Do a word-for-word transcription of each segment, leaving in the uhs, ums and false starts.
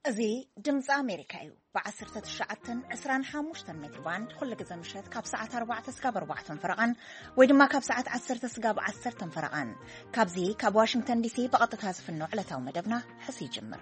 أزي دمز أمريكا يو بعصرة تشعتن عسران حاموشتن متر باند كل جزء مشهد كاب ساعة أربعة تسقاب أربعة فرقان ويدما كاب ساعة عشر تسقاب عشر فرقان كاب زي كاب واشنطن دي سي بقطة هذا في النوع لتاو مدبنا حسي جمر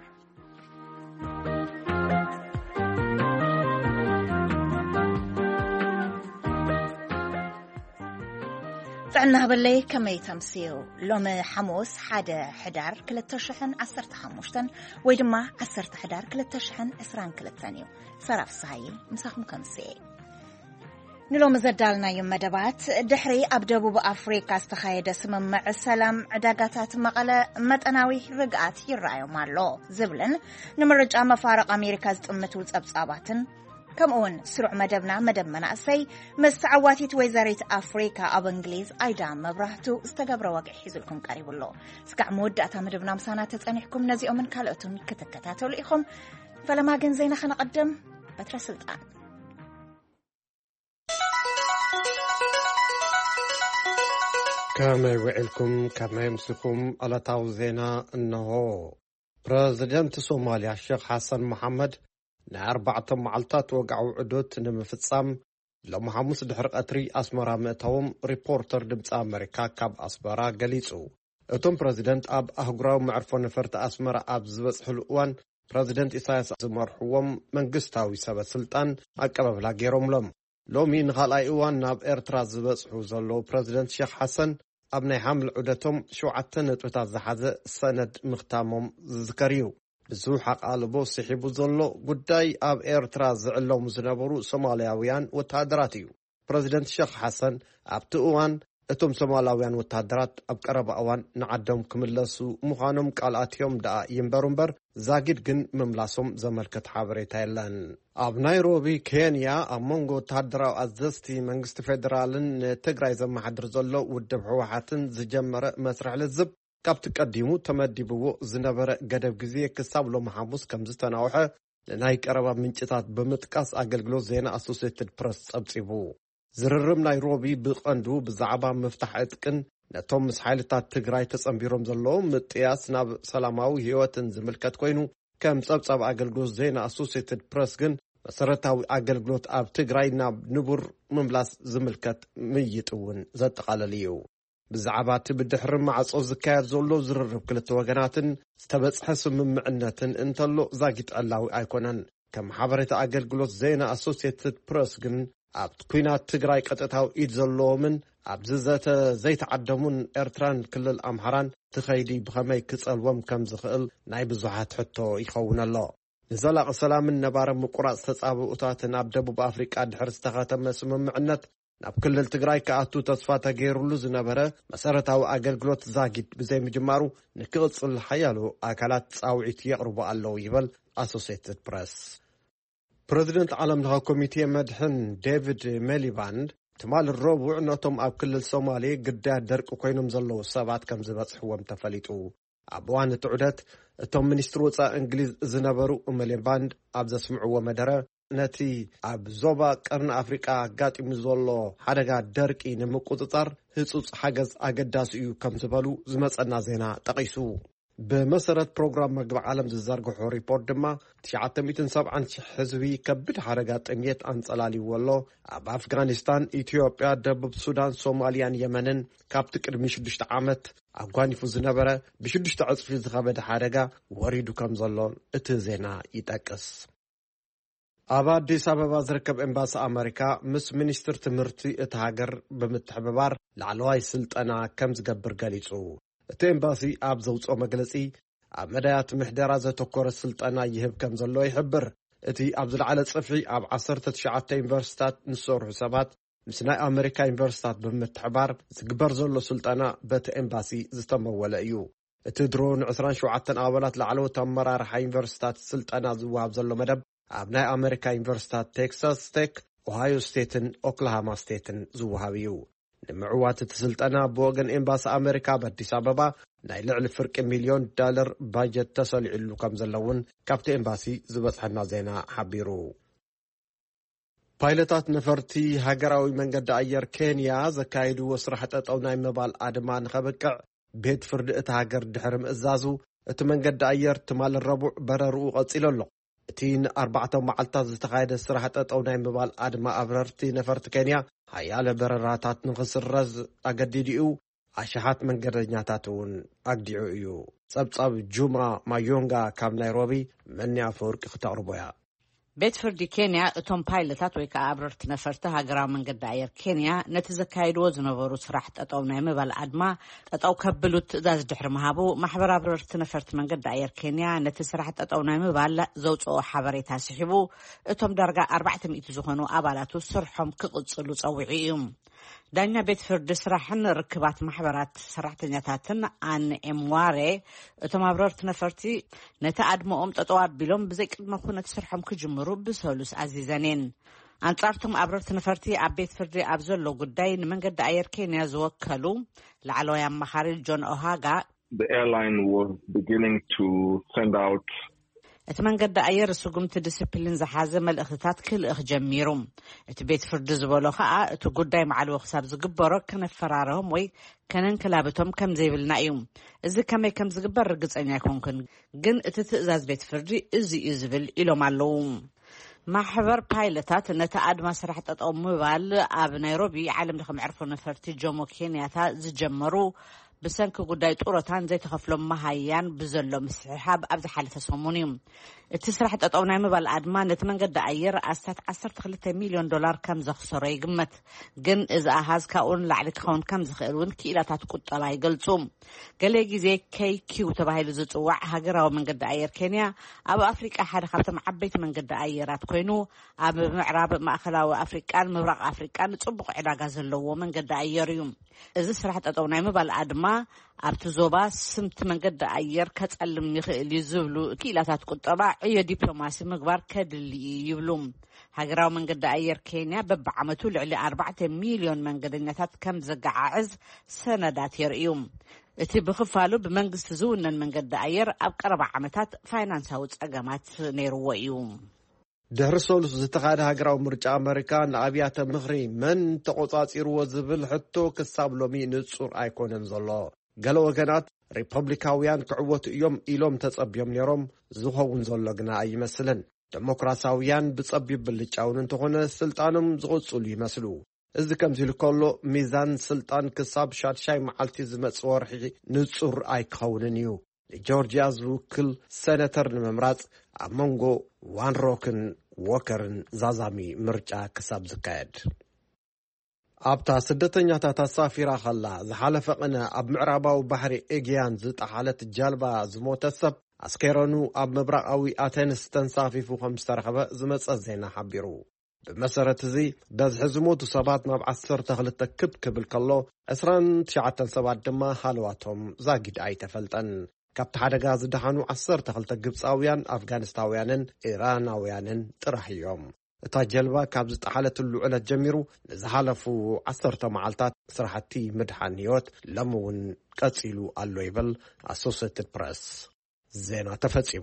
فعنا بالله كما يتمسيو لوم حموس حدا حدار كل التشحن عصرت حموشتن ويدما عصرت حدار كل التشحن اسران كل الثانيو صراف صحيح مساخم كمسي نلوم زدالنا يوم مدبات دحري أبدبو بأفريقيا استخايد سمم السلام عداقاتات مقالة متناوي رقات يرأيو مالو زبلن نمرج أما فارق أمريكا زتأمتوز أبصاباتن كم أون سرع مدبنا مدب مناسي مستعواتي تويزاريت أفريقيا أب إنجليز أيضا مبرهتو استقبر واقع حيزلكم قريب الله سكع مود أتا مدبنا مسانا تتأنيحكم نزيئو من كالوتون كتكتاتو لإخم فلما جنزينا خنقدم بتر سلطان كما يوعلكم كما يمسكم على تاوزينا أنه بريزيدنت صوماليا الشيخ حسن محمد نأربعة معلطات وقعوا عدود نمفتصام لما حموس دحر قطري أسمرا مئتهم ريبورتر دمت أمريكا كاب أسمرا قليسو اتم بريزيدنت أب أهقراو معرفون فرت أسمرا أب زبس حلوان بريزيدنت إسايس زمرحوهم من قستاوي سبا سلطان أكباب لاقيروم لهم لومي نغال أيوان ناب إرترا زبس حوزلو بريزيدنت شيخ حسن أبني حمل عدتهم شو عتنت وتازحز سند مختامهم ذكريو بزوح قالبو سحبو زلو قداي اب ايرترا زعلو مزنبرو سومالياويان وتهدراتيو بريزيدنت شيخ حسن اب تؤوان اتم سومالياويان وتهدرات اب قرب اوان نعدهم كملسو مخانم قالاتيوم دا ينبرنبر زاقيد جن مملاسهم زملكت حابريتا يلان اب نيروبي كينيا اب مونغو تهدراو ازستي منغست فيدرالن تقراي زمحدر زلو ودب حوحاتن زجمر مسرح للزب كابت قديمو تمديبو زنبره قدب غزيه كسابلو محموس كمز تناوحه لناي قربا منچታት بمطقاس አገልግሎት ዜና አሶሲኤትድ ፕሬስ ጸብጽቡ ዝርርም ናይሮቢ ብቀንዱ ብዛዕባ መፍታሕ እጥቅን ነቶም ምስሓይልታት ትግራይ ተጸምቢሮም ዘለዉ ምጥያስ ናብ ሰላማዊ ህይወትን ዝምልከት ኮይኑ ከም ጸብጻብ አገልግሎት ዜና አሶሲኤትድ ፕሬስ ግን መሰረታዊ አገልግሎት ኣብ ትግራይ ናብ ንቡር ምምላስ ዝምልከት ምይጥውን ዘጠቃለልዩ بزعبات بدحر مع صوز كاير زولو زرر بكلت وغناتن استبصح سممعنتن انتلو زاقيت الله ايكونن كم حبرت اغلغلوت زينا اسوسييتد بريس جن اب كوينات تግራይ ቀጥታው ኢድ ዘለዎምን ኣብ ዝዘተ ዘይተዓደሙን ኤርትራን ክልል ኣምሃራን ትኸይዲ ብኸመይ ክጸልዎም ከም ዝኽእል ናይ ብዙሓት ሕቶ ይኸውን ኣሎ ንዘላቕ ሰላምን ነባረ ምቁራጽ ተጻብኡታትን ኣብ ደቡብ ኣፍሪቃ ድሕር ዝተኸተመ ስምምዕነት ናብ ክልል ትግራይ ከኣቱ ተስፋ ተገይሩሉ ዝነበረ መሰረታዊ አገልግሎት ዛጊድ ብዘይ ምጅማሩ ንክቕጽል ሓያሉ ኣካላት ጻውዒት የቕርቡ ኣለዉ ይብል አሶሲኤትድ ፕሬስ ፕሬዚደንት ዓለም ለኸ ኮሚቴ መድሕን ዴቪድ ሜሊባንድ ትማል ረቡዕ ነቶም ኣብ ክልል ሶማሌ ግዳይ ደርቂ ኮይኖም ዘለዉ ሰባት ከም ዝበጽሕዎም ተፈሊጡ ኣብ እዋን እቲ ዑደት እቶም ሚኒስትር ወፃኢ እንግሊዝ ዝነበሩ ሜሊባንድ ኣብ ዘስምዕዎ መደረ ነቲ ኣብ ዞባ ቀርን ኣፍሪቃ ጋጢሙ ዘሎ ሓደጋ ደርቂ ንምቁጽጻር ህጹጽ ሓገዝ ኣገዳሲ እዩ ከም ዝበሉ ዝመጸና ዜና ጠቒሱ ብመሰረት ፕሮግራም ምግቢ ዓለም ዝዘርግሖ ሪፖርት ድማ ትሽዓተ ሚእትን ሰብዓን ሽሕ ህዝቢ ከቢድ ሓደጋ ጥሜት ኣንጸላልይዎ ኣሎ ኣብ ኣፍጋኒስታን ኢትዮጵያ ደቡብ ሱዳን ሶማልያን የመንን ካብቲ ቅድሚ ሽዱሽተ ዓመት ኣጓኒፉ ዝነበረ ብሽዱሽተ ዕጽፊ ዝኸበደ ሓደጋ ወሪዱ ከም ዘሎ እቲ ዜና ይጠቅስ ኣብ አዲስ አበባ ዝርከብ ኤምባሲ ኣሜሪካ ምስ ሚኒስትር ትምህርቲ እቲ ሃገር ብምትሕብባር ላዕለዋይ ስልጠና ከም ዝገብር ገሊጹ እቲ ኤምባሲ ኣብ ዘውፅኦ መግለጺ ኣብ መዳያት ምሕደራ ዘተኮረ ስልጠና ይህብ ከም ዘሎ ይሕብር እቲ ኣብ ዝለዓለ ጽፍሒ ኣብ ዓሰርተ ትሽዓተ ዩኒቨርሲታት ንሰርሑ ሰባት ምስ ናይ ኣሜሪካ ዩኒቨርሲታት ብምትሕባር ዝግበር ዘሎ ስልጠና በቲ ኤምባሲ ዝተመወለ እዩ እቲ ድሮ ንዕስራን ሸውዓተን ኣባላት ላዕለዎት ኣመራርሓ ዩኒቨርሲታት ስልጠና ዝወሃብ ዘሎ መደብ ኣብ ናይ ኣሜሪካ ዩኒቨርሲታት ቴክሳስ ቴክ ኦሃዮ ስቴትን ኦክላሃማ ስቴትን ዝወሃብ እዩ ንምዕዋት እቲ ስልጠና ብወገን ኤምባሲ ኣሜሪካ በአዲስ አበባ ናይ ልዕሊ ፍርቂ ሚልዮን ዶላር ባጀት ተሰሊዑሉ ከም ዘለውን ካብቲ ኤምባሲ ዝበጽሐና ዜና ሓቢሩ ፓይለታት ነፈርቲ ሃገራዊ መንገዲ ኣየር ኬንያ ዘካይድዎ ስራሕ ጠጠው ናይ ምባል ኣድማ ንኸበቅዕ ቤት ፍርዲ እቲ ሃገር ድሕሪ ምእዛዙ እቲ መንገዲ ኣየር ትማል ረቡዕ በረርኡ ቀፂሉ ኣሎ እቲ ንኣርባዕተ መዓልታት ዝተኻየደ ስራሕ ጠጠው ናይ ምባል ኣድማ ኣብረርቲ ነፈርቲ ኬንያ ሃያለ በረራታት ንኽስረዝ ኣገዲድኡ ኣሽሓት መንገደኛታት እውን ኣግዲዑ እዩ ጸብጻብ ጁማ ማዮንጋ ካብ ናይሮቢ መን ኣፈወርቂ ክተቕርቦያ ቤት ፍርዲ ኬንያ እቶም ፓይለታት ወይ ከዓ አብረርቲ ነፈርቲ ሃገራዊ መንገዲ ኣየር ኬንያ ነቲ ዘካይድዎ ዝነበሩ ስራሕ ጠጠው ናይ ምባል ኣድማ ጠጠው ከብሉ ትእዛዝ ድሕሪ መሃቡ ማሕበር አብረርቲ ነፈርቲ መንገዲ ኣየር ኬንያ ነቲ ስራሕ ጠጠው ናይ ምባል ዘውፅኦ ሓበሬታ ስሒቡ እቶም ዳርጋ ኣርባዕተ ሚእቲ ዝኾኑ ኣባላቱ ስርሖም ክቕጽሉ ጸዊዑ እዩ ዳኛ ቤት ፍርዲ ስራሕን ርክባት ማሕበራት ሰራሕተኛታትን ኣን ኤምዋሬ እቶም አብረርቲ ነፈርቲ ነቲ ኣድሞኦም ጠጠው ኣቢሎም ብዘይ ቅድመ ኩነት ስርሖም ክጅምሩ ብሰሉስ ኣዚዘኔን አንጻርቶም አብረርቲ ነፈርቲ ኣብ ቤት ፍርዲ ኣብ ዘሎ ጉዳይ ንመንገዲ ኣየር ኬንያ ዝወከሉ ላዕለዋይ ኣማኻሪ ጆን ኦሃጋ The airline was beginning to send out እቲ መንገዲ ኣየር ስጉምቲ ዲስፕሊን ዝሓዘ መልእኽትታት ክልእኽ ጀሚሩ እቲ ቤት ፍርዲ ዝበሎ ከዓ እቲ ጉዳይ መዓልዎ ክሳብ ዝግበሮ ከነፈራረሆም ወይ ከነንክላብቶም ከም ዘይብልና እዩ እዚ ከመይ ከም ዝግበር ርግፀኛ ኣይኮንኩን ግን እቲ ትእዛዝ ቤት ፍርዲ እዚ እዩ ዝብል ኢሎም ኣለዉ ማሕበር ፓይለታት ነቲ ኣድማ ስራሕ ጠጠው ምባል ኣብ ናይሮቢ ዓለም ለኸ መዕርፎ ነፈርቲ ጆሞ ኬንያታ ዝጀመሩ ብሰንኪ ጉዳይ ጡረታን ዘይተኸፍሎም መሃያን ብዘሎ ምስሕሓብ ኣብ ዝሓለፈ ሰሙን እዩ እቲ ስራሕ ጠጠው ናይ ምባል ኣድማ ነቲ መንገዲ ኣየር ኣስታት ዓሰርተ ክልተ ሚልዮን ዶላር ከም ዘኽሰሮ ይግመት ግን እዚ ኣሃዝ ካብኡን ላዕሊ ክኸውን ከም ዝኽእል እውን ክኢላታት ቁጠባ ይገልጹ ገለ ግዜ ኬይኪው ተባሂሉ ዝጽዋዕ ሃገራዊ መንገዲ ኣየር ኬንያ ኣብ ኣፍሪቃ ሓደ ካብቶም ዓበይቲ መንገዲ ኣየራት ኮይኑ ኣብ ምዕራብ ማእከላዊ ኣፍሪቃን ምብራቕ ኣፍሪቃን ጽቡቕ ዕዳጋ ዘለዎ መንገዲ ኣየር እዩ እዚ ስራሕ ጠጠው ናይ ምባል ኣድማ ኣብቲ ዞባ ስምቲ መንገዲ ኣየር ከጸልም ይኽእል ዝብሉ ክኢላታት ቁጠባ ዕዮ ዲፕሎማሲ ምግባር ከድሊ ይብሉ ሃገራዊ መንገዲ ኣየር ኬንያ በብዓመቱ ልዕሊ ኣርባዕተ ሚልዮን መንገደኛታት ከም ዘገዓዕዝ ሰነዳት የርእዩ እቲ ብኽፋሉ ብመንግስቲ ዝውነን መንገዲ ኣየር ኣብ ቀረባ ዓመታት ፋይናንሳዊ ጸገማት ነይርዎ እዩ ድሕሪ ሰሉስ ዝተኻየደ ሃገራዊ ምርጫ ኣሜሪካ ንኣብያተ ምኽሪ መን ተቆጻጺርዎ ዝብል ሕቶ ክሳብ ሎሚ ንጹር ኣይኮነን ዘሎ ገለ ወገናት ሪፐብሊካውያን ክዕወቱ እዮም ኢሎም ተጸቢዮም ነይሮም ዝኸውን ዘሎ ግና ኣይመስልን ዴሞክራሲያውያን ብጸቢብ ብልጫውን እንተኾነ ስልጣኖም ዝቕጽሉ ይመስሉ እዚ ከምዚ ኢሉ ከሎ ሚዛን ስልጣን ክሳብ ሻድሻይ መዓልቲ ዝመጽእ ወርሒ ንጹር ኣይክኸውንን እዩ ንጆርጂያ ዝውክል ሰነተር ንምምራጽ ኣብ መንጎ ዋንሮክን ዎከርን ዛዛሚ ምርጫ ክሳብ ዝካየድ ኣብታ ስደተኛታት ኣሳፊራ ኸላ ዝሓለፈ ቅነ ኣብ ምዕራባዊ ባሕሪ ኤግያን ዝጠሓለት ጃልባ ዝሞተ ሰብ ኣስከረኑ ኣብ ምብራቃዊ ኣቴንስ ተንሳፊፉ ከም ዝተረኸበ ዝመጸ ዜና ሓቢሩ ብመሰረት እዚ በዝሒ ዝሞቱ ሰባት ናብ ዓሰርተ ክልተ ክብ ክብል ከሎ ዕስራን ትሽዓተ ሰባት ድማ ሃልዋቶም ዛጊድ ኣይተፈልጠን ካብቲ ሓደጋ ዝደሓኑ ዓሰርተ ክልተ ግብፃውያን ኣፍጋኒስታውያንን ኢራናውያንን ጥራሕ እዮም እታ ጀልባ ካብ ዝጠሓለትሉ ዕለት ጀሚሩ ንዝሓለፉ ዓሰርተ መዓልታት ስራሕቲ ምድሓን ህይወት ሎሚ እውን ቀፂሉ ኣሎ ይብል ኣሶሲየትድ ፕሬስ ዜና ተፈጺሙ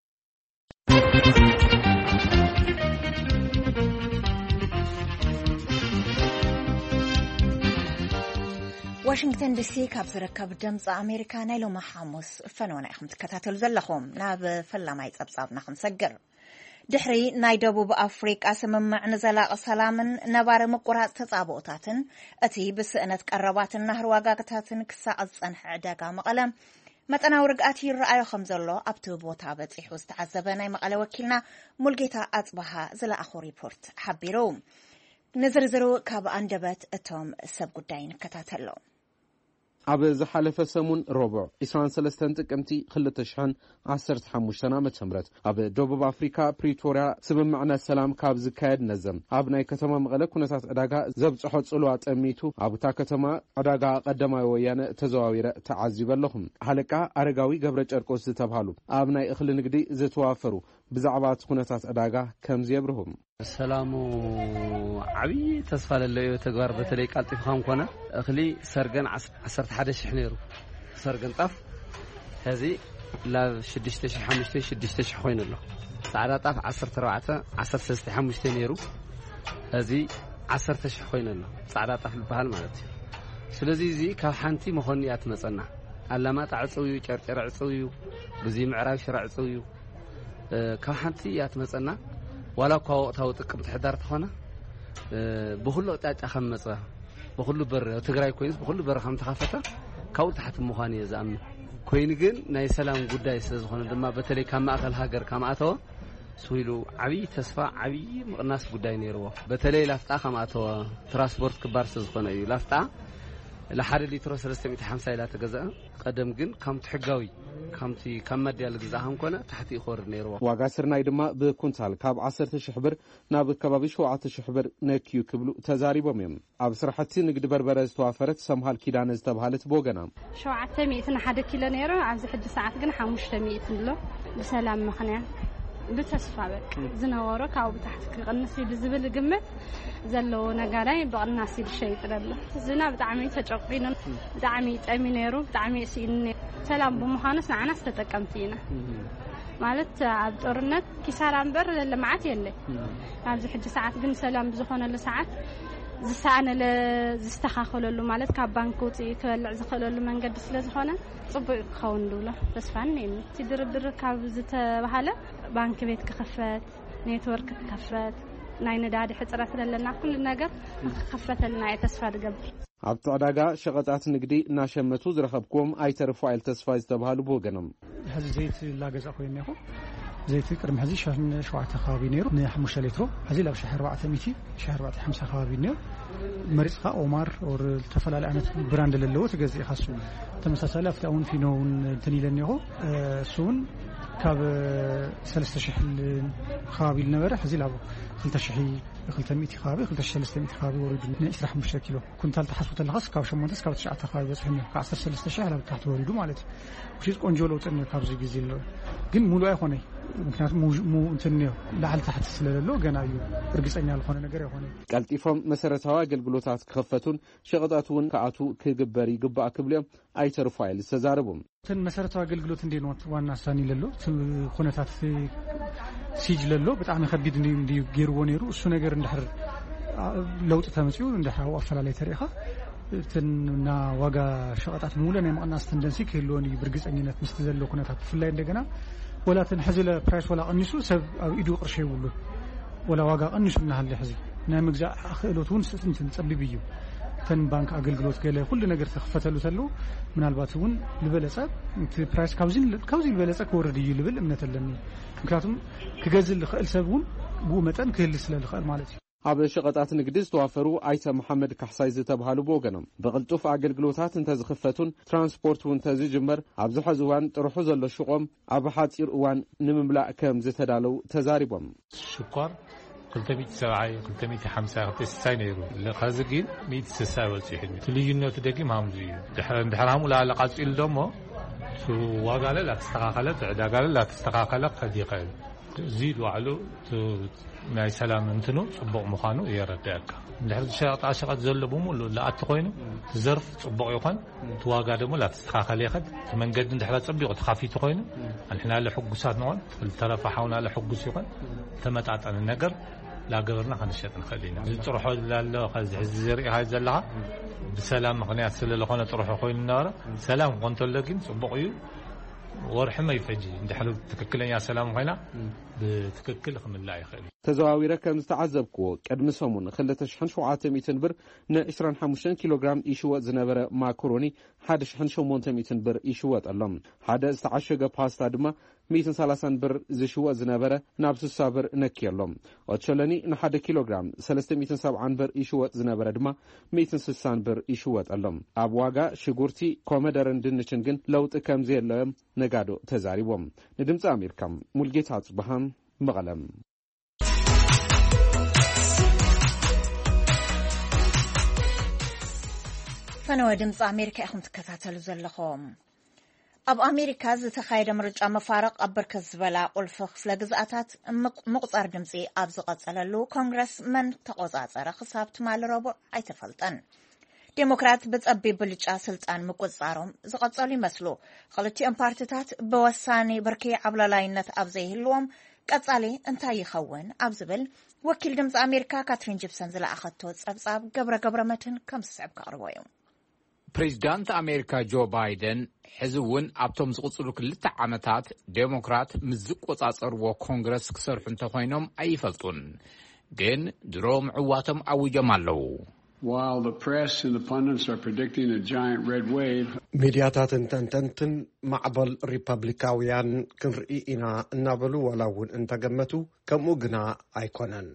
ዋሽንግተን ዲሲ ካብ ዝርከብ ድምፂ ኣሜሪካ ናይ ሎሚ ሐሙስ ፈነወና ኢኹም ትከታተሉ ዘለኹም ናብ ፈላማይ ጸብጻብና ክንሰግር ድሕሪ ናይ ደቡብ ኣፍሪቃ ስምምዕ ንዘላቒ ሰላምን ነባሪ ምቁራጽ ተጻብኦታትን እቲ ብስእነት ቀረባትን ናህር ዋጋታትን ክሳቐጽ ጸንሐ ዕዳጋ መቐለ መጠናዊ ርግኣት ይረኣዮ ከም ዘሎ ኣብቲ ቦታ በፂሑ ዝተዓዘበ ናይ መቐለ ወኪልና ሙልጌታ ኣጽባሃ ዝለኣኹ ሪፖርት ሓቢሩ ንዝርዝሩ ካብ አንደበት እቶም ሰብ ጉዳይ ንከታተሎ ኣብ ዝሓለፈ ሰሙን ረቡዕ عشرين وثلاثة ጥቅምቲ ክልተ ሽሕን ዓሰርተ ሓሙሽተ ዓመተ ምህረት ኣብ ደቡብ ኣፍሪካ ፕሪቶሪያ ስምምዕነት ሰላም ካብ ዝካየድ ነዘም ኣብ ናይ ከተማ መቐለ ኩነታት ዕዳጋ ዘብጽሖ ጽልዋ ጠሚቱ ኣብታ ከተማ ዕዳጋ ቀዳማይ ወያነ ተዘዋዊረ ተዓዚበለኹም ሃለቃ ኣረጋዊ ገብረ ጨርቆስ ዝተባሃሉ ኣብ ናይ እኽሊ ንግዲ ዝተዋፈሩ ብዛዕባ ኩነታት ዕዳጋ ከም ዝየብርሁም ሰላሙ ዓብይ ተስፋ ለለዮ ተግባር በተለይ ቃልጢፍካም ኮነ እኽሊ ሰርገን ዓሰርተ ሓደ ሽሕ ነይሩ ሰርገን ጣፍ ሕዚ ላብ ሽዱሽተ ሽሕ ሓሙሽተ ሽዱሽተ ሽሕ ኮይኑ ኣሎ ጻዕዳ ጣፍ ዓሰርተ ኣርባዕተ ዓሰርተ ሰለስተ ሓሙሽተ ነይሩ ሕዚ ዓሰርተ ሽሕ ኮይኑ ኣሎ ጻዕዳ ጣፍ ዝበሃል ማለት እዩ ስለዚ እዚ ካብ ሓንቲ መኾንያ ትመጸና አላማጣ ዕጽውዩ ጨርጨር ዕጽውዩ ብዙ ምዕራብ ሽራ ዕጽውዩ ካብ ሓንቲ ያ ትመፀና ዋላ እኳ ወቅታዊ ጥቅምቲ ሕዳር ተኾነ ብኩሉ አቅጣጫ ከም መፀ ብኩሉ በር ትግራይ ኮይንስ ብኩሉ በር ከም ተኸፈተ ካብኡ ታሕቲ ምዃን እየ ዝኣምን ኮይኑ ግን ናይ ሰላም ጉዳይ ስለ ዝኾነ ድማ በተለይ ካብ ማእከል ሃገር ከም ኣተወ ስዊሉ ዓብይ ተስፋ ዓብይ ምቕናስ ጉዳይ ነይርዎ በተለይ ላፍጣ ከም ኣተወ ትራንስፖርት ክባር ስለ ዝኾነ እዩ ላፍጣ ለሓደ ሊትሮ ሰለስተ ሚእቲ ሓምሳ ኢላ ተገዛእ ቀደም ግን ከምቲ ሕጋዊ ከምቲ ካብ መድያል ግዛኸም ኮነ ታሕቲ ይኸርድ ነይርዎ ዋጋ ስርናይ ድማ ብኩንታል ካብ ዓሰርተ ሽሕ ብር ናብ ከባቢ ሸውዓተ ሽሕ ብር ነክዩ ክብሉ ተዛሪቦም እዮም ኣብ ስራሕቲ ንግዲ በርበረ ዝተዋፈረት ሰምሃል ኪዳነ ዝተባሃለት ቦገና ሸውዓተ ሚእቲ ንሓደ ኪሎ ነይሩ ኣብዚ ሕጂ ሰዓት ግን ሓሙሽተ ሚእቲ ኣሎ ብሰላም ምኽንያት ብተስፋ በቃ ዝነበሮ ካብኡ ብታሕቲ ክቕንስ ኢሉ ዝብል ግምት ዘለዎ ነጋዳይ ብቕናስ ኢሉ ሸይጥረሎ ዝና ብጣዕሚ ተጨቂኑ ብጣዕሚ ጠሚ ነይሩ ብጣዕሚ ሲኢኒ ሰላም ብምዃንስ ንዓና ተጠቀምቲ ኢና ማለት ኣብ ጦርነት ኪሳራ እምበር ለማዓት የለ ኣብዚ ሕጂ ሰዓት ግን ሰላም ብዝኾነሉ ሰዓት ዝሰኣነለ ዝስተኻኸለሉ ማለት ካብ ባንክ ወፂኢ ክበልዕ ዝኽእለሉ መንገዲ ስለ ዝኾነ ጽቡቕ ክኸውን ድብሎ ተስፋን እኔኒ እቲ ድርድር ካብ ዝተባሃለ ባንክ ቤት ክኸፈት ኔትወርክ ክኸፈት ናይ ነዳዲ ሕፅረት ስለለና ኩሉ ነገር ክኸፈተልና እየ ተስፋ ዝገብር ኣብቲ ዕዳጋ ሸቐጣት ንግዲ እናሸመቱ ዝረኸብኩም ኣይተርፉ ዓይል ተስፋ ዝተባሃሉ ብወገኖም ሕዚ ዘይት ላገዛ ኮይኑ ይኹ زيت كرم هذي شهر شوعة خابينيرو نحمش لترو هذي لو شهر أربعة ميتي شهر أربعة خمسة خابينيرو مريض عمر أو التفل على أنا براند للوت جزء خاصو تمساسلة فتاون فينون تنيلنيه سون كاب ثلاثة شهر خابين نبرة هذي لابو خلت شحي خلت ميتي خابي خلت ثلاثة ميتي خابي وريد نشرح مشكله كنت هل تحسبت الخاص كاب شمونتس كاب تشعة خابي بس هم كعصر ثلاثة شهر تحت وريدو مالتي وشيء كونجولو تني كاب زي جزيلو جن مولو أخوني ምክንያቱም ሙ እንትንዮ ላዕል ታሕቲ ስለለሎ ገና እዩ እርግጠኛ ልኾነ ነገር ይሆነ ቀልጢፎም መሰረታዊ አገልግሎታት ክኸፈቱን ሸቐጣቱን ከኣቱ ክግበር ይግባእ ክብሎም ኣይተርፉ አይል ተዛረቡም ትን መሰረታዊ አገልግሎት እንዴት ነው ዋና ሳኒ ለሎ ኩነታት ሲጅ ለሎ በጣም ከቢድ እንዲ ገርቦ ነይሩ እሱ ነገር እንድሕር ለውጥ ተመጽኡ እንድሕር አፈላላይ ተሪኻ ትና ዋጋ ሸቐጣት ሙሉን የማናስ ተንደንሲ ክህልዎን ይብርግጸኝነት ምስት ዘሎ ኩነታት ፍላይ እንደገና ولا تنحزل برايس ولا قنيسو سب أو إيدو قرشي ولو ولا واقع قنيسو لنا هاللحظة نعم جزء خيلوتون سنتين تسبب بيجو تن بنك أقل جلوت كله كل نجار تخفتلو تلو من الباتون لبلسات برايس كاوزين كاوزين لبلسات كوردي لبل من تلني مكاتم كجزء الخيل سبون بو متن كل سلا الخيل مالتي ኣብ ሸቐጣት ንግዲ ዝተዋፈሩ ኣይተ መሐመድ ካሕሳይ ዝተባሃሉ ብወገኖም ብቕልጡፍ ኣገልግሎታት እንተዝኽፈቱን ትራንስፖርት እውን ተዝጅመር ኣብዚ ሕዚ እዋን ጥርሑ ዘሎ ሹቆም ኣብ ሓፂር እዋን ንምምላእ ከም ዝተዳለው ተዛሪቦም ሽኳር ክልተ ሚእቲ ሰብዓይ ክልተ ሚእቲ ሓምሳ ክልተ ስሳይ ነይሩ ኸዚ ግን ሚእቲ ስሳይ ወፂሑ እቲ ልዩነቱ ደጊም ሃምዙ እዩ ድሕር ሃሙ ላለ ቃፂሉ ደሞ ዋጋ ለ ላተስተኻኸለ ዕዳጋ ለ ላተስተኻኸለ ከድ ይኽእል زيد وعلو مع سلام انتنو صبغ مخانو يردك لحد شقط عشقات زلبوم ولا لا اتقوينو زرف صبغ يخون تواقع دمو لا تستخاخل ياخد من قد ندحلا صبغ تخافي تقوينو الحنا له حقوسات نون الطرف حاولنا له حقوس يخون تمتعطن النجر لا قبرنا خنشت نخلينا تروحوا لا خز الزري هاي زلها بسلام مغنيات سله خونه تروحوا خوين النار سلام كنت لكن صبغيو ورحمة يفجي ندحلو تككلنا سلام خينا بتككل خم الله يخلي تزاوير كم استعذبكو قدم سمون خلت شحن شوعة ميتين بر ن عشرين خمسين كيلوغرام إيشوات زنبرة ماكروني حدا شحن شومونت ميتين بر إيشوات اللهم حدا استعشقة باستا دما ميتين ثلاثين بر زشوات زنبرة نابس الصابر نكيرلهم وتشلني نحدا كيلوغرام ثلاثة ميتين سبعين بر إيشوات زنبرة دما ميتين ستين بر إيشوات اللهم أبواجا شجورتي كومدرن دنشنجن لو تكم زي اللهم نقادو تزاريبهم ندمت أمير كم ملقيت عطبهم مغلم فنوى دمت أمريكا أخم تكتاتلو زلخوم أب أمريكا زتخايد مرجع مفارق أبرك الزبلاء والفخ فلقزاتات مقصار دمسي أبزقات سلالو كونغرس من تقوزات رخصاب تمال ربع أيتفلتن ديمقراط بتقبي بلجا سلطان مقصارهم زقصالي مسلو خلتي أمبارتتات بوساني بركي عبلا لاينت أبزيه اللوم قصالي انتا يخون أبزبل وكيل دمز أمريكا كاترين جيبسون زلا أخدتو تصابصاب قبر قبر متن كم سعب كاروايوم ፕሬዚዳንት ኣሜሪካ ጆ ባይደን ሕዝውን ኣብቶም ዝቕጽሉ ክልተ ዓመታት ዴሞክራት ምስ ዝቆጻጸርዎ ኮንግረስ ክሰርሑ እንተኾይኖም ኣይፈልጡን ግን ድሮ ምዕዋቶም ኣውጆም ኣለዉ While the press and the pundits are predicting a giant red wave, ሚድያታትን ተንተንትን ማዕበል ሪፐብሊካውያን ክንርኢ ኢና እናበሉ ወላውን እንተገመቱ ከምኡ ግና ኣይኮነን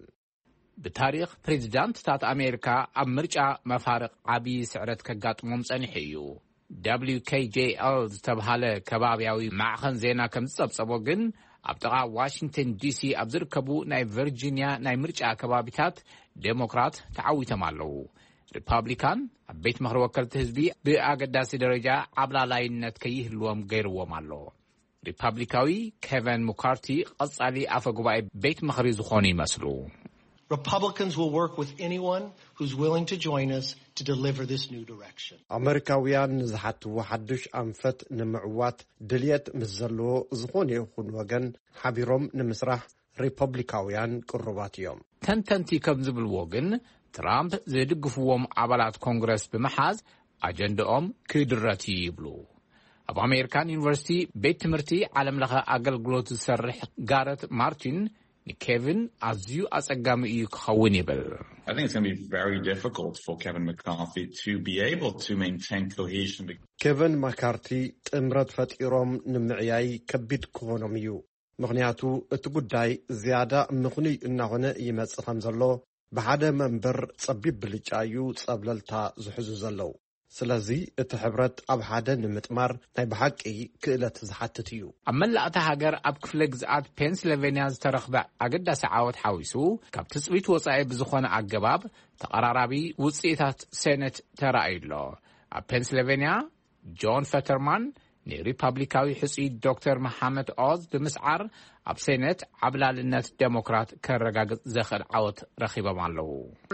ብታሪኽ ፕሬዚዳንትታት ኣሜሪካ ኣብ ምርጫ መፋርቕ ዓብዪ ስዕረት ከጋጥሞም ጸኒሑ እዩ W K J L ዝተብሃለ ከባብያዊ ማዕኸን ዜና ከም ዝጸብጸቦ ግን ኣብ ጥቓ ዋሽንግተን ዲሲ ኣብ ዝርከቡ ናይ ቨርጂንያ ናይ ምርጫ ከባቢታት ዴሞክራት ተዓዊቶም ኣለዉ ሪፐብሊካን ኣብ ቤት ምኽሪ ወከልቲ ህዝቢ ብኣገዳሲ ደረጃ ዓብላላይነት ከይህልዎም ገይርዎም ኣሎ ሪፐብሊካዊ ኬቨን ሙካርቲ ቀጻሊ ኣፈ ጉባኤ ቤት ምኽሪ ዝኾኑ ይመስሉ Republicans will work with anyone who's willing to join us to deliver this new direction. ኣሜሪካውያን ዝሓትዎ ሓድሽ ኣንፈት ንምዕዋት ድልየት ምስ ዘለዎ ዝኾነ ይኹን ወገን ሓቢሮም ንምስራሕ ሪፐብሊካውያን ቅርባት እዮም ተንተንቲ ከም ዝብልዎ ግን ትራምፕ ዝድግፍዎም ኣባላት ኮንግረስ ብምሓዝ ኣጀንዳኦም ክድረት ይብሉ ኣብ ኣሜሪካን ዩኒቨርሲቲ ቤት ትምህርቲ ዓለምለኸ ኣገልግሎት ዝሰርሕ ጋረት ማርቲን Kevin azyu atsagam እዩ ክኸውን ይብል I think it's going to be very difficult for Kevin McCarthy to be able to maintain cohesion. Kevin McCarthy ጥምረት ፈጢሮም ንምዕያይ ከቢድ ክኾኖም እዩ ምክንያቱ እቲ ጉዳይ ዝያዳ ምኽንይ እናኾነ ይመጽእ ከም ዘሎ ብሓደ መንበር ጸቢብ ብልጫ እዩ ጸብለልታ ዝሕዙ ዘለው ስለዚ እቲ ሕብረት ኣብ ሓደ ንምጥማር ናይ ብሓቂ ክእለት ዝሓትት እዩ ኣብ መላእታ ሃገር ኣብ ክፍለ ግዝኣት ፔንስልቬንያ ዝተረኽበ ኣገዳሲ ዓወት ሓዊሱ ካብ ትጽቢት ወጻኢ ብዝኾነ ኣገባብ ተቐራራቢ ውጽኢታት ሴኔት ተራእዩሎ ኣብ ፔንስልቬንያ ጆን ፈተርማን ንሪፐብሊካዊ ሕፁ ዶክተር መሐመድ ኦዝ ብምስዓር ኣብ ሴኔት ዓብላልነት ዴሞክራት ከረጋግጽ ዘኽእል ዓወት ረኺቦም ኣለዉ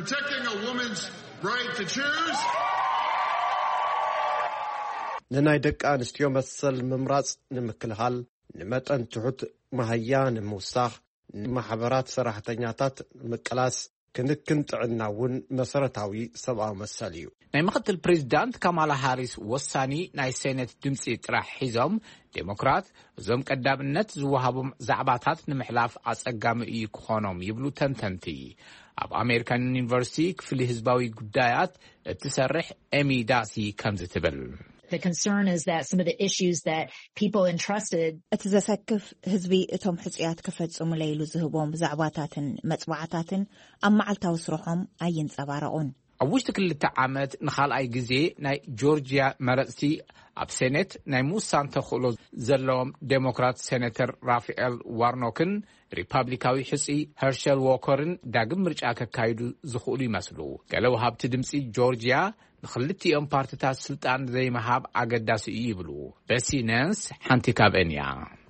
ንናይ ደቂ ኣንስትዮ መሰል ምምራጽ ንምክልኻል ንመጠን ትሑት ማህያ ንምውሳኽ ንማሕበራት ሰራሕተኛታት ምቅላስ ክንክን ጥዕና እውን መሰረታዊ ሰብኣዊ መሰል እዩ ናይ ምክትል ፕሬዚዳንት ካማላ ሃሪስ ወሳኒ ናይ ሴኔት ድምፂ ጥራሕ ሒዞም ዴሞክራት እዞም ቀዳምነት ዝወሃቦም ዛዕባታት ንምሕላፍ ኣጸጋሚ እዩ ክኾኖም ይብሉ ተንተንቲ ኣብ ኣሜሪካን ዩኒቨርሲቲ ክፍሊ ህዝባዊ ጉዳያት እትሰርሕ ኤሚ ዳሲ ከም ዝትብል The concern is that some of the issues that people entrusted እቲ ዘሰክፍ ህዝቢ እቶም ሕጽያት ክፈጽሙ ለይሉ ዝህቦም ዛዕባታትን መጽዋዕታትን ኣብ መዓልታዊ ስርሖም ኣይንጸባረቑን ኣብ ውሽጢ ክልተ ዓመት ንኻልኣይ ግዜ ናይ ጆርጂያ መረጽቲ ኣብ ሴኔት ናይ ምውሳን ተኽእሎ ዘለዎም ዴሞክራት ሴኔተር ራፋኤል ዋርኖክን ሪፐብሊካዊ ሕፂ ሄርሸል ዎከርን ዳግም ምርጫ ከካይዱ ዝኽእሉ ይመስሉ ገለ ወሃብቲ ድምፂ ጆርጂያ ንኽልቲኦም ፓርቲታት ስልጣን ዘይመሃብ ኣገዳሲ እዩ ይብሉ በሲ ናንስ ሓንቲ ካብአን እያ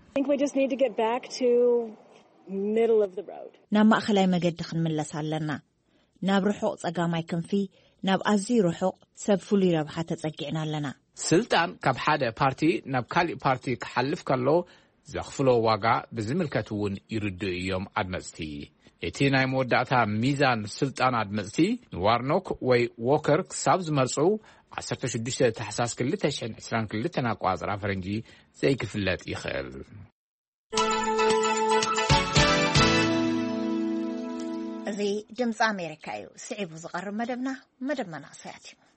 ናብ ማእኸላይ መገዲ ክንምለስ ኣለና ናብ ርሑቕ ጸጋማይ ክንፊ ናብ ኣዝዩ ርሑቕ ሰብ ፍሉይ ረብሓ ተጸጊዕና ኣለና ስልጣን ካብ ሓደ ፓርቲ ናብ ካልእ ፓርቲ ክሓልፍ ከሎ ዘኽፍሎ ዋጋ ብዝምልከት እውን ይርድኡ እዮም ኣድመጽቲ እቲ ናይ መወዳእታ ሚዛን ስልጣን ኣድመጽቲ ንዋርኖክ ወይ ዎከር ክሳብ ዝመርፁ ዓሰርተ ሽዱሽተ ታሕሳስ ክልተ ሽሕን ዒስራን ክልተን ኣቋፅራ ፈረንጂ ዘይክፍለጥ ይኽእል እዚ ድምፂ ኣሜሪካ እዩ ስዒቡ ዝቐርብ መደብና መደብ መናእሰያት እዩ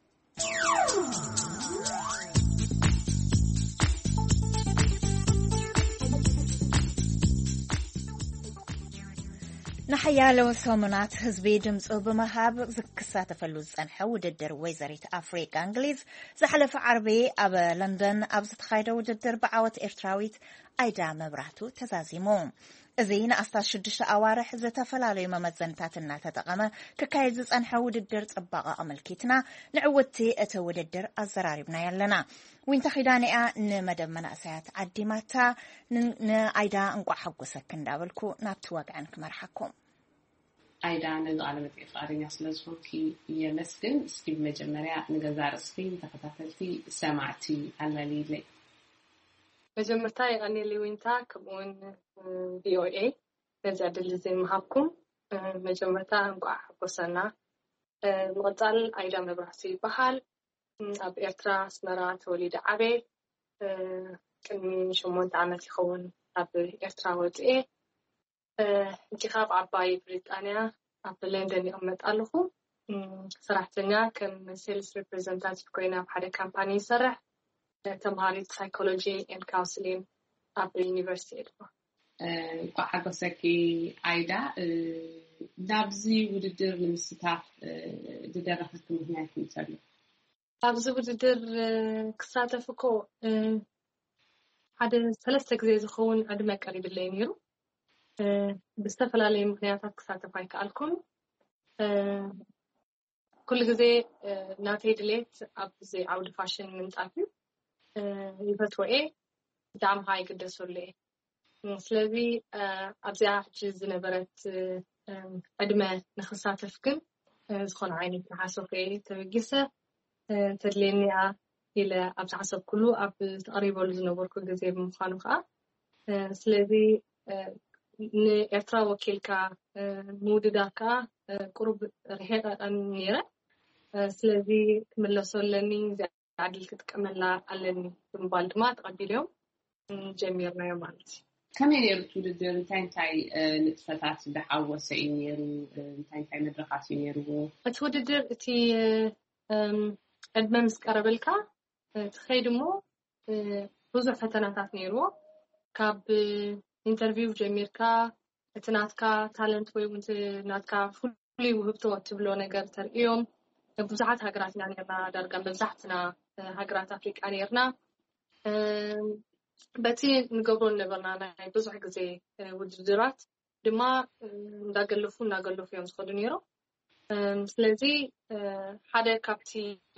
ንሓያሎ ሰሙናት ህዝቢ ድምፁ ብምሃብ ዝክሳተፈሉ ዝጸንሐ ውድድር ወይዘሪት ኣፍሪቃ እንግሊዝ ዝሓለፈ ዓርቢ ኣብ ለንደን ኣብ ዝተኻየደ ውድድር ብዓወት ኤርትራዊት ኣይዳ መብራህቱ ተዛዚሙ እዚ ንኣስታት ሽዱሽተ ኣዋርሕ ዝተፈላለዩ መመዘንታት እናተጠቐመ ክካየድ ዝጸንሐ ውድድር ጽባቐ ኣመልኪትና ንዕውቲ እቲ ውድድር ኣዘራሪብና ኣለና ወይንታ ኺዳንያ ንመደብ መናእሰያት ዓዲማታ ንኣይዳ እንቋዕ ሓጎሰክ እንዳበልኩ ናብቲ ወግዕን ክመርሓኩም ኣይዳ ነዚ ቃለ መጠይቅ ፈቃደኛ ስለዝኾንኪ የመስግን እስኪ መጀመርያ ንገዛ ርእስኪ ተኸታተልቲ ሰማዕቲ ኣልመሊለይ መጀመርታ የቀኒሊ ወይንታ ከምኡን V O A ነዚ ዕድል ዘይምሃብኩም መጀመርታ እንቋዕ ሓጎሰና ምቕፃል ኣይዳ መብራህቱ ይበሃል ኣብ ኤርትራ ኣስመራ ተወሊደ ዓበየ ቅድሚ ሸሞንተ ዓመት ይኸውን ኣብ ኤርትራ ወፅኤ እቲ ካብ ዓባይ ብሪጣንያ ኣብ ለንደን ይቕመጥ ኣለኹ ሰራሕተኛ ከም ሴልስ ሪፕሬዘንታቲቭ ኮይና ኣብ ሓደ ካምፓኒ ይሰርሕ ተምሃሪት ሳይኮሎጂ ኤንድ ካውንስሊንግ ኣብ ዩኒቨርሲቲ ድማ ቋሓጎሰኪ ኣይዳ ናብዚ ውድድር ንምስታፍ ዝደረኸት ምክንያት እንተሎ ኣብዚ ውድድር ክሳተፍ እኮ ሓደ ሰለስተ ግዜ ዝኸውን ዕድመ ቀሪብለይ ነይሩ ብዝተፈላለዩ ምክንያታት ክሳተፍ ኣይከኣልኩን ኩሉ ግዜ ናተይ ድሌት ኣብዚ ዓውዲ ፋሽን ምንጣፍ እዩ ይፈትዎ እየ ብጣዕሚ ከዓ ይግደሰሉ እየ ስለዚ ኣብዚኣ ሕጂ ዝነበረት ዕድመ ንክሳተፍ ግን ዝኾነ ዓይነት ንሓሶፈ ተበጊሰ ተድልየኒያ ኢለ ኣብ ዝሓሰብ ኩሉ ኣብ ተቐሪበሉ ዝነበርኩ ግዜ ብምዃኑ ከዓ ስለዚ ንኤርትራ ወኪልካ ምውድዳር ከዓ ቁሩብ ርሒቐ ነይረ ስለዚ ክምለሶ ኣለኒ ዓድል ክትጥቀመላ ኣለኒ ብምባል ድማ ተቐቢሎም ጀሚርናዮ ማለት እዩ ከመይ ነይሩ ውድድር እንታይ እንታይ ንጥፈታት ዝሓወሰ እዩ ነይሩ እንታይ እንታይ መድረኻት እዩ ነይሩዎ እቲ ውድድር እቲ ዕድመ ምስ ቀረበልካ ትኸይድ እሞ ብዙሕ ፈተናታት ነይሩዎ ካብ ኢንተርቪው ጀሚርካ እቲ ናትካ ታለንት ወይ እውን ናትካ ፍሉይ ውህብቶ ትብሎ ነገር ተርእዮም ብዙሓት ሃገራት ኢና ነርና ዳርጋ መብዛሕትና ሃገራት ኣፍሪቃ ነርና በቲ ንገብሮ ነበርና ናይ ብዙሕ ግዜ ውድድራት ድማ እንዳገለፉ እንዳገለፉ እዮም ዝኸዱ ነይሮም ስለዚ ሓደ ካብቲ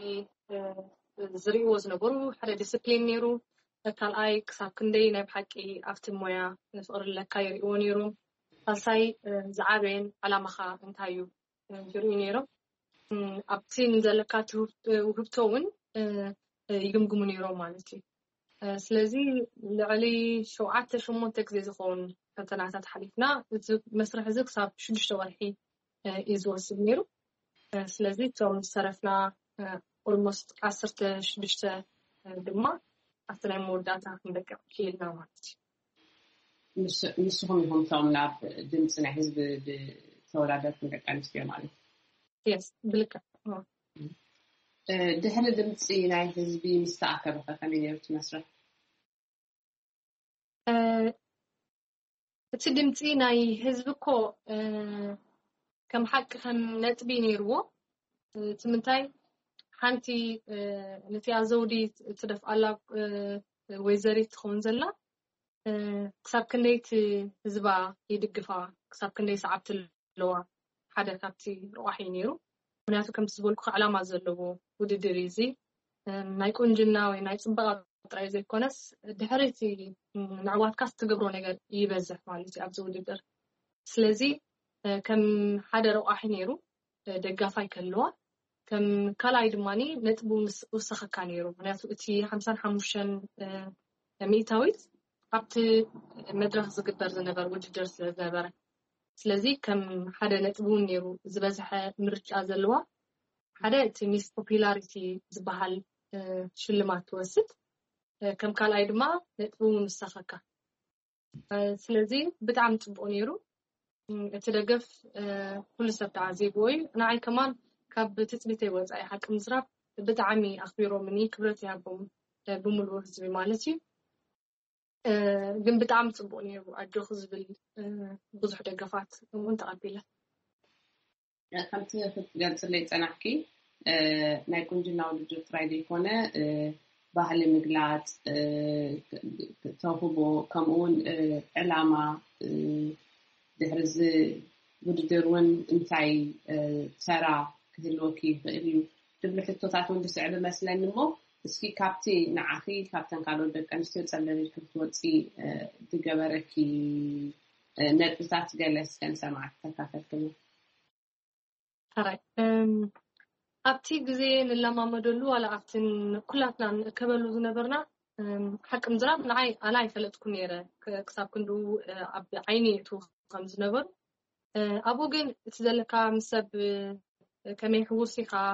ዝርእይዎ ዝነበሩ ሓደ ዲስፕሊን ነይሩ ካልኣይ ክሳብ ክንደይ ናይ ብሓቂ ኣብቲ ሞያ ፍቕርለካ ይርእይዎ ነይሩ ሳልሳይ ዝዓበየን ዓላማኻ እንታይ እዩ ይርእዩ ነይሮም ኣብቲ ንዘለካ ውህብቶ እውን ይግምግሙ ነይሮም ማለት እዩ ስለዚ ልዕሊ ሸውዓተ ሸሞንተ ግዜ ዝኸውን ፈተናታት ሓሊፍና እዚ መስርሕ እዚ ክሳብ ሽዱሽተ ወርሒ እዩ ዝወስድ ነይሩ ስለዚ እቶም ዝሰረፍና ኦልሞስት ዓሰርተ ሽዱሽተ ድማ ኣብቲ ናይ መወዳእታ ክንበቅዕ ክኢልና ማለት እዩ ንስኹም ኢኹም እቶም ናብ ድምፂ ናይ ህዝቢ ተወዳደርቲ ደቂ ኣንስትዮ ማለት እዩ የስ ብልክዕ ድሕሪ ድምፂ ናይ ህዝቢ ምስ ተኣከበ ከመይ ነይሩ እቲ መስርሕ እቲ ድምፂ ናይ ህዝቢ እኮ ከም ሓቂ ከም ነጥቢ ነይርዎ እቲ ምንታይ ሓንቲ ነቲያ ዘውዲ ትደፍኣላ ወይዘሪት ትኸውን ዘላ ክሳብ ክንደይቲ ህዝባ ይድግፋ ክሳብ ክንደይ ሰዓብቲ ኣለዋ ሓደ ካብቲ ረዋሒ ነይሩ ምክንያቱ ከምቲ ዝበልኩ ዕላማ ዘለዎ ውድድር እዚ ናይ ቁንጅና ወይ ናይ ፅባቐ ጥራይ ዘይኮነስ ድሕሪ እቲ ንዕዋትካ ትገብሮ ነገር ይበዝሕ ማለት እዩ ኣብዚ ውድድር ስለዚ ከም ሓደ ረዋሒ ነይሩ ደጋፋይ ከለዋ ከም ካልኣይ ድማኒ ነጥቡ ውሰኸካ ነይሩ ምክንያቱ እቲ ሓምሳን ሓሙሽተን ሚእታዊት ኣብቲ መድረክ ዝግበር ዝነበረ ውድድር ስለዝነበረ ስለዚ ከም ሓደ ነጥቡ ነይሩ ዝበዝሐ ምርጫ ዘለዋ ሓደ እቲ ሚስ ፖፑላሪቲ ዝበሃል ሽልማት ትወስድ ከም ካልኣይ ድማ ነጥቡ ውሰኸካ ስለዚ ብጣዕሚ ፅቡቅ ነይሩ እቲ ደገፍ ኩሉ ሰብ ተዓዚብዎ እዩ ንዓይ ከማን ካብ ትፅቢተይ ወፃኢ ሓቂ ምዝራብ ብጣዕሚ ኣኽቢሮምኒ ክብረት ይሃቦም ብምሉእ ህዝቢ ማለት እዩ ግን ብጣዕሚ ፅቡቅ ነይሩ ኣጆኹ ዝብል ብዙሕ ደገፋት እውን ተቐቢለ ከምቲ ክትገልፅለይ ፀናሕኪ ናይ ቁንጅና ውድድር ጥራይ ዘይኮነ ባህሊ ምግላፅ ተውህቦ ከምኡውን ዕላማ ድሕሪ እዚ ውድድር እውን እንታይ ሰራ ክህልወኪ ይኽእል እዩ ድብሊ ሕቶታት እውን ዝስዕብ መስለኒ እሞ እስኪ ካብቲ ንዓኺ ካብተን ካልኦት ደቂ ኣንስትዮ ፀለለል ክትወፂ ዝገበረኪ ነጥብታት ገለስ ከንሰማዕ ተካፈልክሞ ሕራይ ኣብቲ ግዜ ንለማመደሉ ዋላ ኣብቲ ኩላትና ንእከበሉ ዝነበርና ሓቂ ምዝራብ ንዓይ ኣነ ኣይፈለጥኩ ነይረ ክሳብ ክንዱ ኣብ ዓይኒ እቱ ከም ዝነበሩ ኣብኡ ግን እቲ ዘለካ ምስ ሰብ ከመይ ሕውስ ኢኻ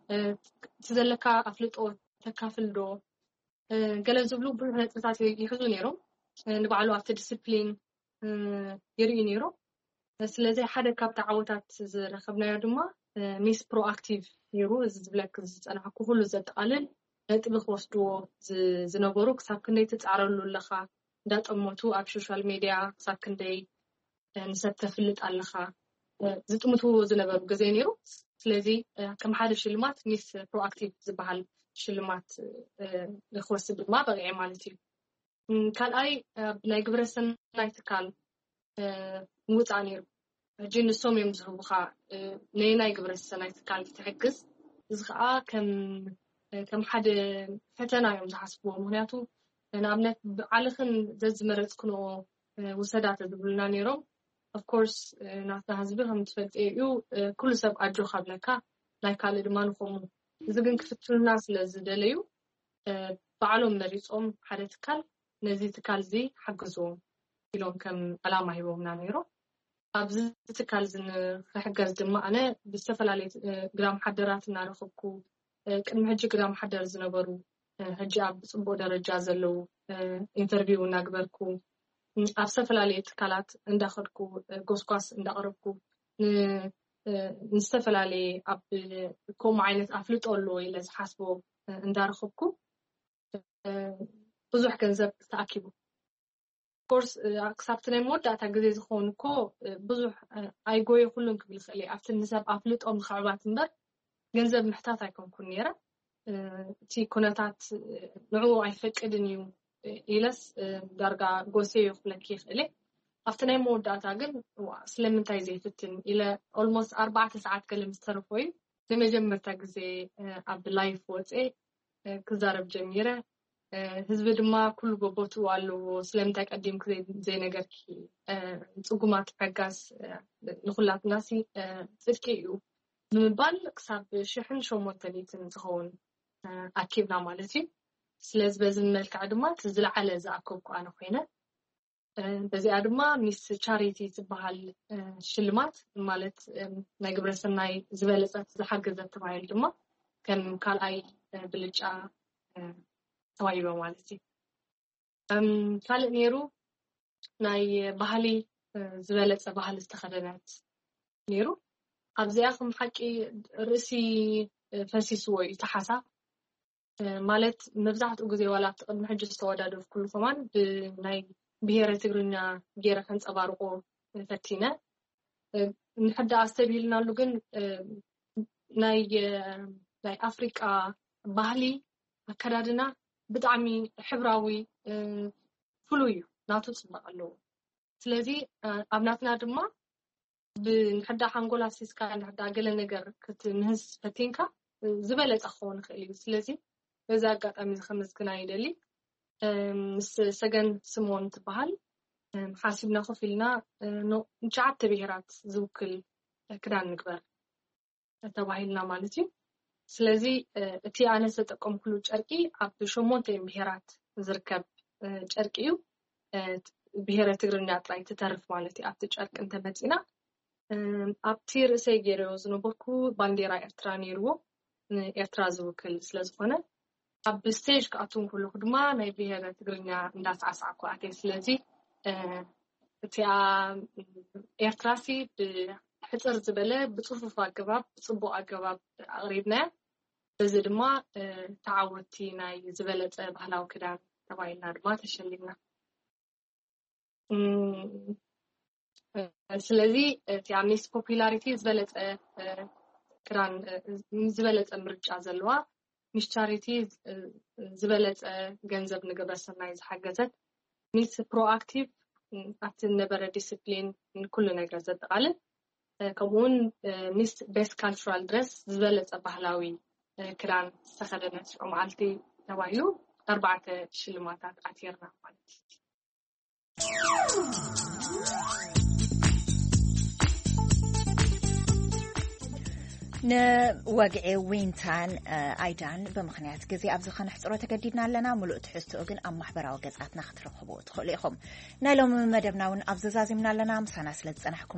تزلك أفلطو تكافل دو قال زبلو بروح نتاتي يحزو نيرو نبعلو أفتر ديسيبلين يري نيرو ስለዚህ ሓደ ካብ ተዓወታት ዝረኸብና ድማ ሚስ ፕሮአክቲቭ ይሩ ዝብለክ ዝጸናሐኩ ሁሉ ዘጠቃልል ነጥብ ክወስድዎ ዝነበሩ ክሳብ ክንደይ ትጻረሉ ኣለኻ እንዳጠሞቱ ኣብ ሶሻል ሚዲያ ክሳብ ክንደይ ንሰብ ተፍልጥ ኣለኻ ዝጥምቱ ዝነበሩ ግዜ ነይሩ ስለዚ ከም ሓደ ሽልማት ሚስ ፕሮአክቲቭ ዝበሃል ሽልማት ክወስድ ድማ በቂዐ ማለት እዩ ካልኣይ ናይ ግብረ ሰናይ ትካል ምውፃእ ነይሩ ሕጂ ንሶም እዮም ዝህቡኻ ንናይ ግብረ ሰናይ ትካል ትሕግዝ እዚ ከዓ ከም ከም ሓደ ፈተና እዮም ዝሓስብዎ ምክንያቱ ንኣብነት ብዓልኽን ዘዝመረፅክኖ ውሰዳት ዝብሉና ነይሮም of course ናትና ህዝቢ ከም ትፈልጥ እዩ ኩሉ ሰብ ኣጆ ካብለካ ናይ ካልእ ድማ ንኸምኡ እዚ ግን ክፍትኑና ስለ ዝደለዩ በዓሎም መሪፆም ሓደ ትካል ነዚ ትካል እዚ ሓግዝዎም ኢሎም ከም ዕላማ ሂቦምና ነይሮ ኣብዚ ትካል ዝንክሕገዝ ድማ ኣነ ብዝተፈላለዩ ግራም ሓደራት እናረኸብኩ ቅድሚ ሕጂ ግራም ሓደር ዝነበሩ ሕጂ ኣብ ፅቡቅ ደረጃ ዘለው ኢንተርቪው እናግበርኩ ኣብ ዝተፈላለዩ ትካላት እንዳኸድኩ ጎስጓስ እንዳቀረብኩ ንዝተፈላለየ ኣብ ከምኡ ዓይነት ኣፍልጦ ኣለዎ ኢለ ዝሓስቦ እንዳረኸብኩ ብዙሕ ገንዘብ ተኣኪቡ ኮርስ ክሳብቲ ናይ መወዳእታ ግዜ ዝኸውን እኮ ብዙሕ ኣይጎየ ኩሉን ክብል ይኽእል እየ ኣብቲ ንሰብ ኣፍልጦም ዝኸዕባት እምበር ገንዘብ ምሕታት ኣይኮንኩን ነይረ እቲ ኩነታት ንዕኡ ኣይፈቅድን እዩ ኢለስ ዳርጋ ጎሴ ይኽለክ ይኽእል ኣብቲ ናይ መወዳእታ ግን ስለምንታይ ዘይፍትን ኢለ ኦልሞስት ኣርባዕተ ሰዓት ገለ ምስተረፎ እዩ ንመጀመርታ ግዜ ኣብ ላይፍ ወፅአ ክዛረብ ጀሚረ ህዝቢ ድማ ኩሉ ቦቦቱ ኣለዎ ስለምንታይ ቀዲምክ ዘይነገርኪ ፅጉማት ሕጋዝ ንኹላትናሲ ፅድቂ እዩ ንምባል ክሳብ ሽሕን ሸሞንተን ዝኸውን ኣኪብና ማለት እዩ ስለዚ በዚ መልክዕ ድማ ዝለዓለ ዝኣከብኩ ኣነ ኮይነ በዚኣ ድማ ሚስ ቻሪቲ ዝበሃል ሽልማት ማለት ናይ ግብረ ሰናይ ዝበለፀት ዝሓገዘት ተባሂሉ ድማ ከም ካልኣይ ብልጫ ተዋሂቦ ማለት እዩ ካልእ ነይሩ ናይ ባህሊ ዝበለፀ ባህሊ ዝተኸደነት ነይሩ ኣብዚኣ ከም ሓቂ ርእሲ ፈሲስዎ እዩ ተሓሳብ ማለት መብዛሕትኡ ግዜ ዋላ ቅድሚ ሕጂ ዝተወዳደሩ ኩልኩማን ብናይ ብሄረ ትግርኛ ገይረ ከንፀባርቆ ፈቲነ ንሕዳ ኣስተቢልናሉ ግን ናይ ናይ ኣፍሪቃ ባህሊ ኣከዳድና ብጣዕሚ ሕብራዊ ፍሉይ እዩ ናቱ ፅባቐ ኣለዎ ስለዚ ኣብ ናትና ድማ ብንሕዳ ሓንጎል ኣፍሲስካ ንሕዳ ገለ ነገር ክትምህዝ ፈቲንካ ዝበለፀ ክኸውን ይኽእል እዩ ስለዚ በዛ ኣጋጣሚ ዝኸመስግና ይደሊ ምስ ሰገን ስሞን ትበሃል ሓሲብና ኮፍ ኢልና ንሸዓተ ብሄራት ዝውክል ክዳን ንግበር ተባሂልና ማለት እዩ ስለዚ እቲ ኣነ ዝተጠቀምኩሉ ጨርቂ ኣብ ሸሞንተ ብሄራት ዝርከብ ጨርቂ እዩ ብሄረ ትግርኛ ጥራይ ትተርፍ ማለት እዩ ኣብቲ ጨርቂ እንተመፂና ኣብቲ ርእሰይ ገይረዮ ዝነበርኩ ባንዴራ ኤርትራ ነይርዎ ኤርትራ ዝውክል ስለዝኾነ ኣብ ስቴጅ ክኣትውን ከለኹ ድማ ናይ ብሄረ ትግርኛ እንዳሳዕሳዕኩ ኣትየ ስለዚ እቲኣ ኤርትራሲ ብሕፅር ዝበለ ብፅፉፍ ኣገባብ ብፅቡቅ ኣገባብ ኣቕሪብናያ በዚ ድማ ተዓወቲ ናይ ዝበለፀ ባህላዊ ክዳን ተባሂልና ድማ ተሸሊምና ስለዚ እቲኣ ሚስ ፖፑላሪቲ ዝበለፀ ክዳን ዝበለፀ ምርጫ ዘለዋ ሚስ ቻሪቲ ዝበለፀ ገንዘብ ንግብረ ሰናይ ዝሓገዘት ሚስ ፕሮአክቲቭ ኣብቲ ነበረ ዲስፕሊን ኩሉ ነገር ዘጠቃልል ከምኡውን ሚስ ቤስት ካልቸራል ድረስ ዝበለፀ ባህላዊ ክዳን ዝተኸደነት ሽዑ መዓልቲ ተባሂሉ ኣርባዕተ ሽልማታት ኣትየርና ማለት እዩ ንወግዒ ዊንታን ኣይዳን ብምክንያት ግዜ ኣብዚ ከነሕፅሮ ተገዲድና ኣለና ሙሉእ ትሕዝትኡ ግን ኣብ ማሕበራዊ ገጻትና ክትረኽቡ ትኽእሉ ኢኹም ናይ ሎሚ መደብና እውን ኣብ ዘዛዚምና ኣለና ምሳና ስለ ዝፀናሕኩም